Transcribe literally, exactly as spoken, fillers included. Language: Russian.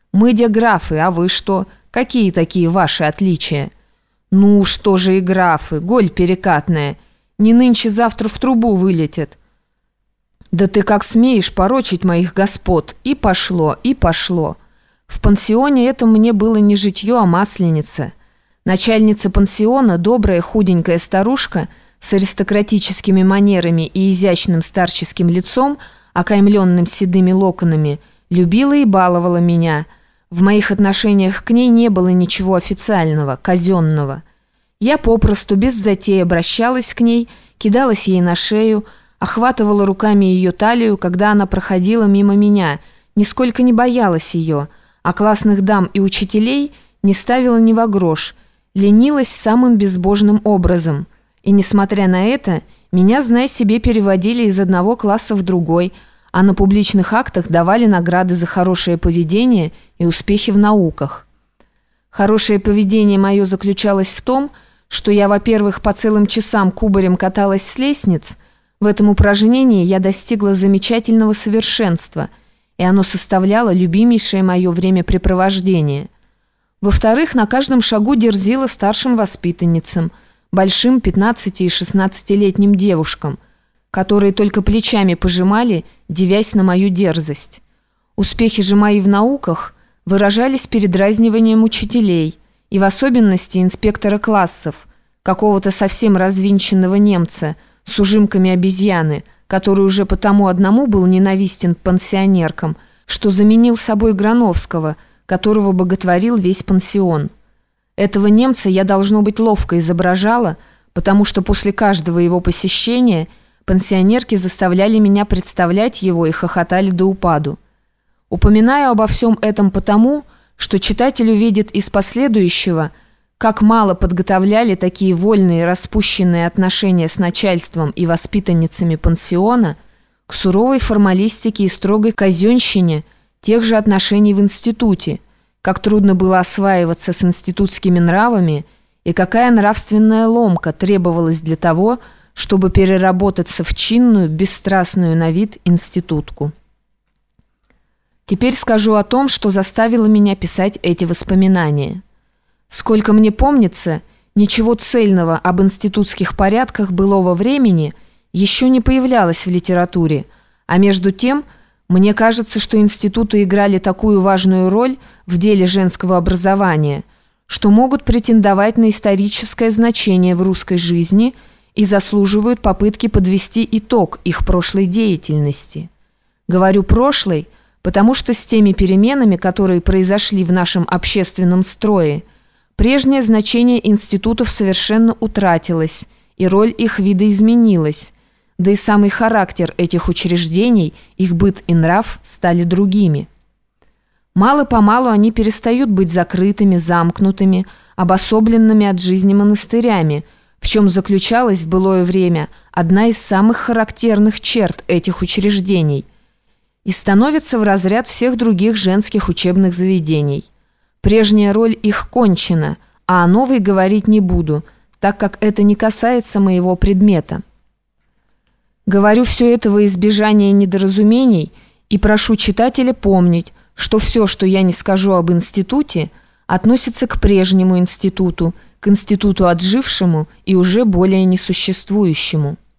Мы де графы, а вы что? Какие такие ваши отличия? Ну, что же и графы, голь перекатная. Не нынче-завтра в трубу вылетят. Да ты как смеешь порочить моих господ? И пошло, и пошло. В пансионе это мне было не житье, а масленица. Начальница пансиона, добрая худенькая старушка с аристократическими манерами и изящным старческим лицом, окаймленным седыми локонами, любила и баловала меня. В моих отношениях к ней не было ничего официального, казенного. Я попросту без затей обращалась к ней, кидалась ей на шею, охватывала руками ее талию, когда она проходила мимо меня, нисколько не боялась ее, а классных дам и учителей не ставила ни во грош, ленилась самым безбожным образом. И, несмотря на это, меня, знай себе, переводили из одного класса в другой, а на публичных актах давали награды за хорошее поведение и успехи в науках. Хорошее поведение мое заключалось в том, что я, во-первых, по целым часам кубарем каталась с лестниц. В этом упражнении я достигла замечательного совершенства, и оно составляло любимейшее мое времяпрепровождение. Во-вторых, на каждом шагу дерзила старшим воспитанницам, большим пятнадцати- и шестнадцатилетним девушкам, которые только плечами пожимали, дивясь на мою дерзость. Успехи же мои в науках выражались передразниванием учителей, и в особенности инспектора классов, какого-то совсем развинченного немца с ужимками обезьяны, который уже потому одному был ненавистен пансионеркам, что заменил собой Грановского, которого боготворил весь пансион. Этого немца я, должно быть, ловко изображала, потому что после каждого его посещения пансионерки заставляли меня представлять его и хохотали до упаду. Упоминаю обо всем этом потому, что читатель увидит из последующего, как мало подготовляли такие вольные распущенные отношения с начальством и воспитанницами пансиона к суровой формалистике и строгой казенщине тех же отношений в институте, как трудно было осваиваться с институтскими нравами и какая нравственная ломка требовалась для того, чтобы переработаться в чинную, бесстрастную на вид институтку. Теперь скажу о том, что заставило меня писать эти воспоминания. Сколько мне помнится, ничего цельного об институтских порядках былого времени еще не появлялось в литературе, а между тем, мне кажется, что институты играли такую важную роль в деле женского образования, что могут претендовать на историческое значение в русской жизни и заслуживают попытки подвести итог их прошлой деятельности. Говорю «прошлой», потому что с теми переменами, которые произошли в нашем общественном строе, прежнее значение институтов совершенно утратилось, и роль их видоизменилась, да и самый характер этих учреждений, их быт и нрав стали другими. Мало-помалу они перестают быть закрытыми, замкнутыми, обособленными от жизни монастырями, в чем заключалась в былое время одна из самых характерных черт этих учреждений, и становится в разряд всех других женских учебных заведений. Прежняя роль их кончена, а о новой говорить не буду, так как это не касается моего предмета. Говорю все это во избежание недоразумений и прошу читателя помнить, что все, что я не скажу об институте, относится к прежнему институту, к институту отжившему и уже более несуществующему.